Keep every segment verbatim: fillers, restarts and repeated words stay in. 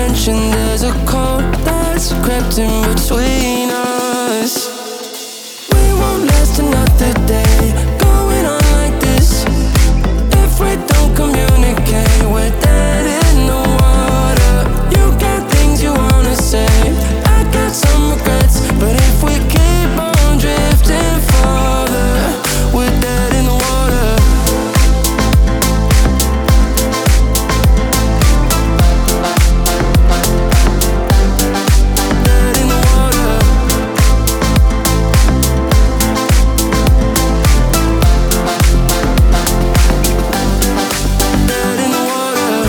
mention there's a cold that's crept in between us. We won't last another day, going on like this. If we don't communicate, we're dead in the water. You got things you wanna say, I got some regrets, but if we keep on drifting farther, we're dead in the water. Dead in the water. Dead in the water.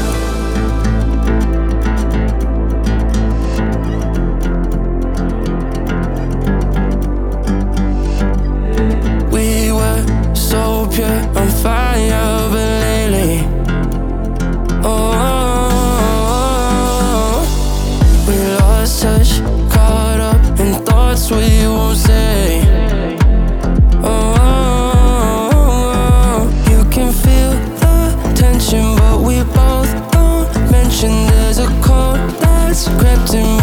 We were so pure on fire, but lately, oh, we lost touch, caught up in thoughts we won't say. Oh, you can feel the tension, but we both don't mention there's a cold that's crept in